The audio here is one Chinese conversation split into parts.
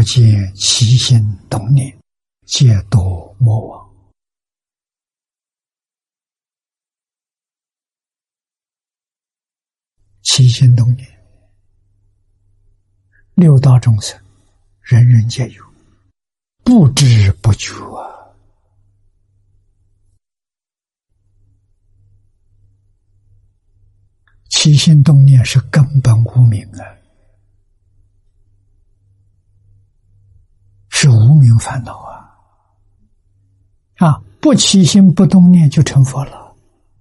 见起心动念，皆堕魔王。起心动念，六道众生，人人皆有，不知不觉啊。起心动念是根本无明啊，是无明烦恼啊！不起心不动念就成佛了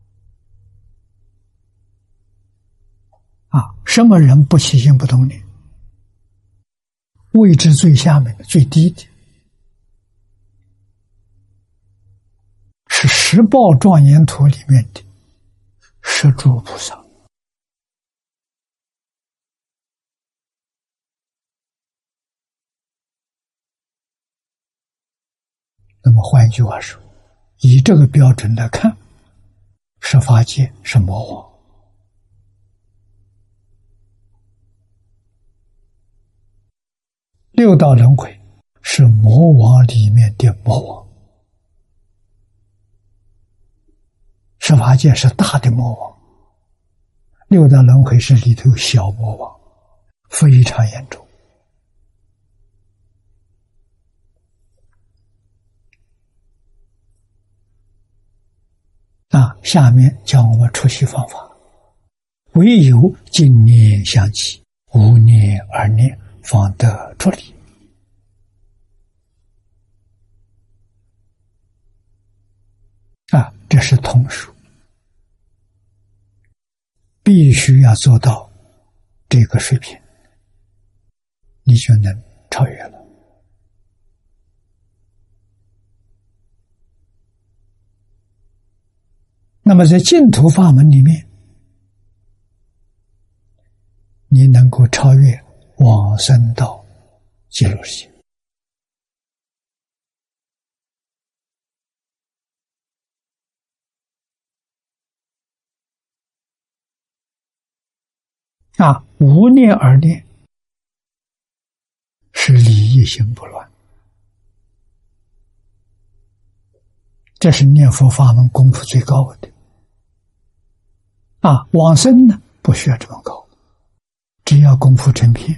啊！什么人不起心不动念？位置最下面的、最低的，是十报庄严图里面的十诸菩萨。那么换一句话说，以这个标准来看，十法界是魔王，六道轮回是魔王里面的魔王，十法界是大的魔王，六道轮回是里头有小魔王，非常严重。下面教我们出息方法，唯有净念相继，无念而念，方得出离。这是通俗，必须要做到这个水平，你就能超越了。那么在净土法门里面，你能够超越往生到极乐世界。无念而念是理一心不乱，这是念佛法门功夫最高的。往生呢，不需要这么高，只要功夫成片。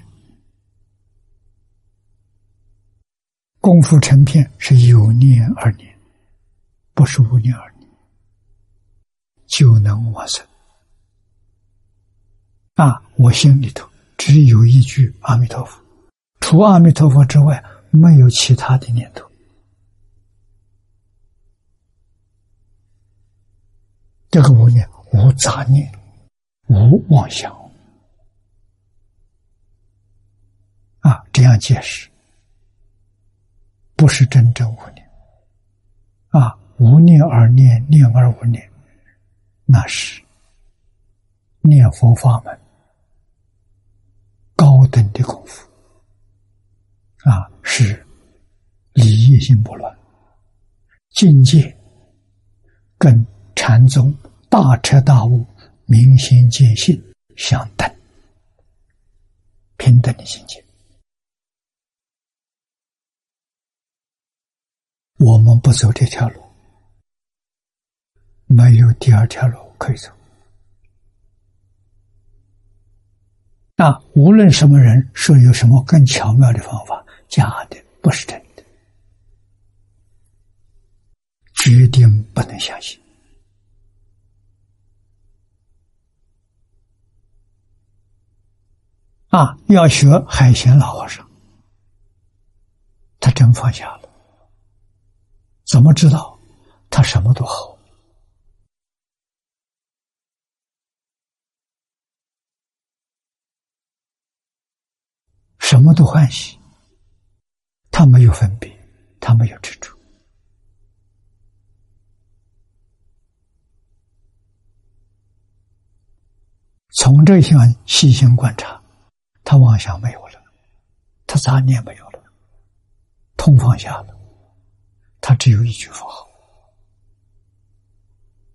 功夫成片是有念而念，不是无念而念，就能往生。我心里头只有一句阿弥陀佛，除阿弥陀佛之外，没有其他的念头。这个无念，无杂念，无妄想。这样解释，不是真正无念。无念而念，念而无念，那是念佛法门高等的功夫。是理一心不乱，境界跟禅宗大彻大悟、明心见性相等，平等的境界。我们不走这条路，没有第二条路可以走。无论什么人说有什么更巧妙的方法，假的，不是真的，决定不能相信。要学海贤老和尚，他真放下了。怎么知道？他什么都好。什么都欢喜，他没有分别，他没有执着。从这项细心观察，他妄想没有了，他杂念没有了，通放下了，他只有一句佛号。